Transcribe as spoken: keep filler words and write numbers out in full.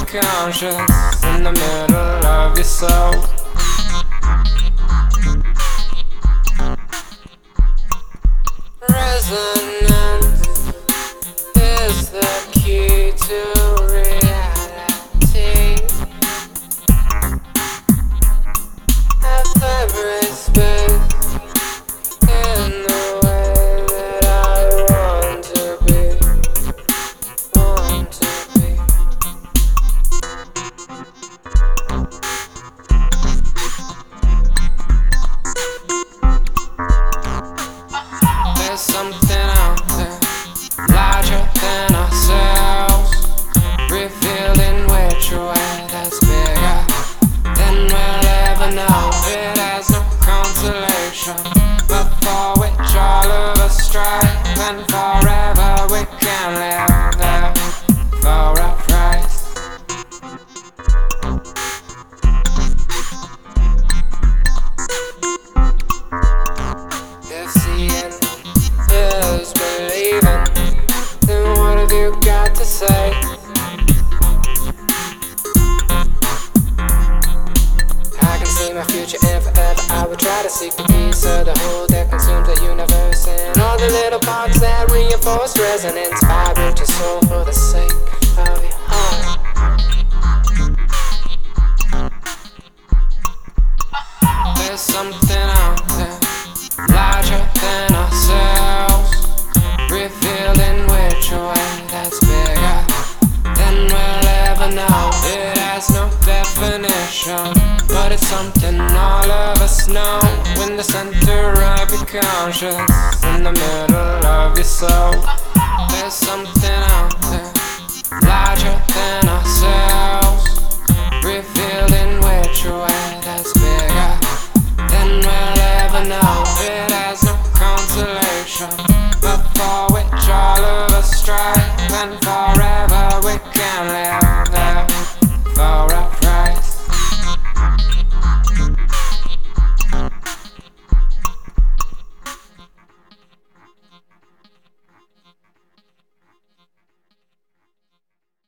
conscious in the middle of your soul. Resonance is the key to reality. At every space in the way that I want to be, want to be. There's something out there larger than ourselves, revealed in which way that's bigger than we'll ever know. It has no consolation, but for which all of us strive, and forever we can live there for a price. If seeing is believing, then what have you got to say? I can see my future, and forever I would try to seek the peace of the whole that consumes the universe, and all the little parts that reinforce resonance. Vibrate your soul for the sake of your heart. There's something out there larger than ourselves, revealed in which way that's bigger than we'll ever know. It has no definition, but it's something all of us know. In the center of your conscience, in the middle of your soul. There's something out there larger than ourselves, revealed in which way that's bigger than we'll ever know. It has no consolation, but for which all of us strive, and forever we can live